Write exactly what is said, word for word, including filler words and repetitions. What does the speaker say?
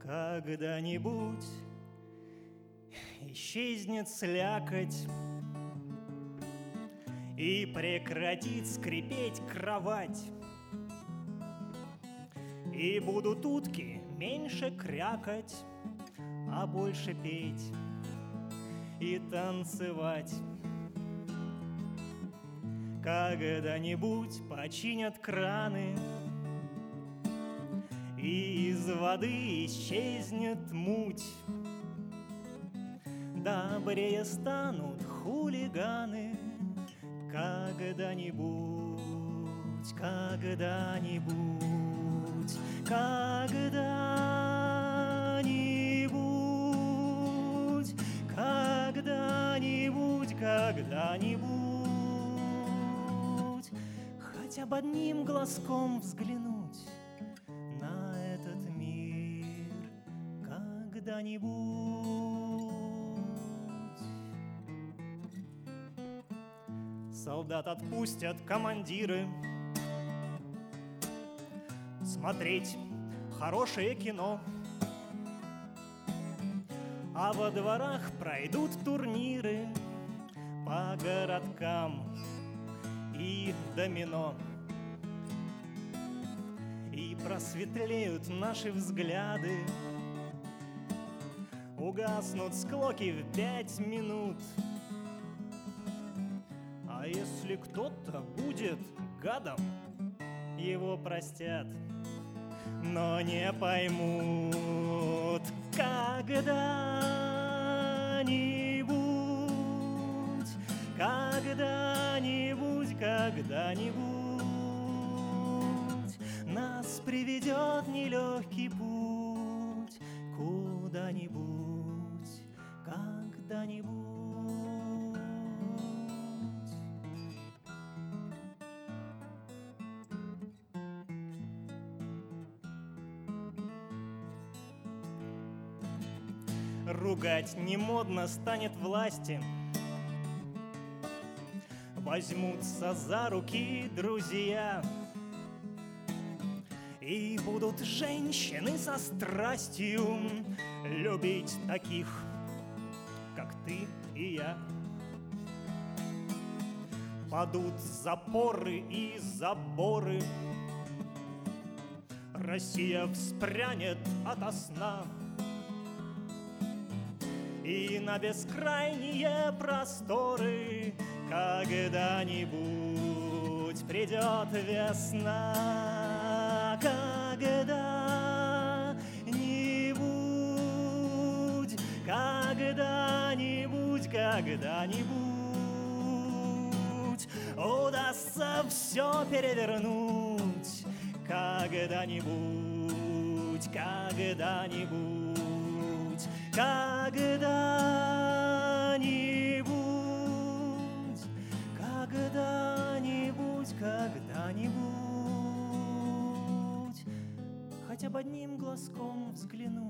Когда-нибудь исчезнет слякоть и прекратит скрипеть кровать, и будут утки меньше крякать, а больше петь и танцевать. Когда-нибудь починят краны, и из воды исчезнет муть. Добрее станут хулиганы. Когда-нибудь, когда-нибудь, когда-нибудь, когда-нибудь, когда-нибудь, хотя бы одним глазком взглянуть на этот мир. Когда-нибудь. Солдат отпустят командиры смотреть хорошее кино, а во дворах пройдут турниры по городкам и домино. И просветлеют наши взгляды, угаснут склоки в пять минут. А если кто-то будет гадом, его простят, но не поймут. Когда-нибудь, когда-нибудь, когда-нибудь нас приведет нелегкий путь куда-нибудь, когда-нибудь. Ругать не модно станет власти, возьмутся за руки друзья, и будут женщины со страстью любить таких, как ты и я. Падут запоры и заборы, Россия вспрянет ото сна, и на бескрайние просторы когда-нибудь придет весна. Когда-нибудь, когда-нибудь, когда-нибудь удастся все перевернуть. Когда-нибудь, когда-нибудь, когда-нибудь, когда-нибудь, когда-нибудь хотя бы одним глазком взглянуть